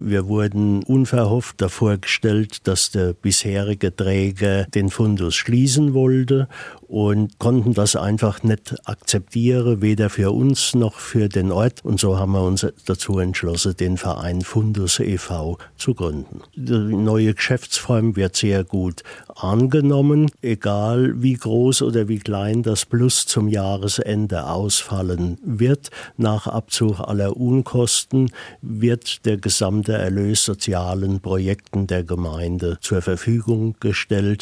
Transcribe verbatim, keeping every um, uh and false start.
Wir wurden unverhofft davor gestellt, dass der bisherige Träger den Fundus schließen wollte und konnten das einfach nicht akzeptieren, weder für uns noch für den Ort. Und so haben wir uns dazu entschlossen, den Verein Fundus e V zu gründen. Die neue Geschäftsform wird sehr gut angenommen, egal wie groß oder wie klein das Plus zum Jahresende ausfallen wird. Nach Abzug aller Unkosten wird der gesamte Erlös sozialen Projekten der Gemeinde zur Verfügung gestellt.